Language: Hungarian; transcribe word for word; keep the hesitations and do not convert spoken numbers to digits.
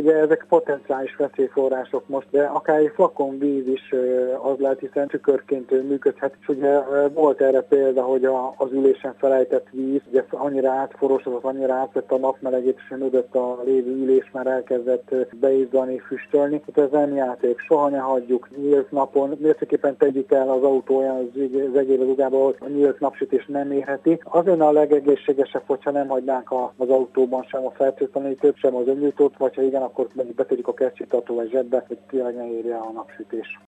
ugye ezek potenciális veszélyforrások most, de akár egy flakon víz is az lehet, hiszen tükörként működhet. És ugye volt erre példa, hogy a, az ülésen felejtett víz, ugye annyira átforosodott, annyira átvette a napmelegét, és mögött a lévő ülés már elkezdett beizzani, füstölni. Tehát ez nem játék, soha ne hagyjuk nyílt napon, mértéképpen tegyük el az autó olyan az egébe dugába, ahol a nyílt napsütés nem érheti. Az lenne a legegészségesebb, hogyha nem hagynánk az autóban sem a fertőtlenítőt, sem az öngyújtót, vagy ha igen, akkor betegyük a kesztyűtartóval zsebbe, hogy tényleg ne érje a napsütés.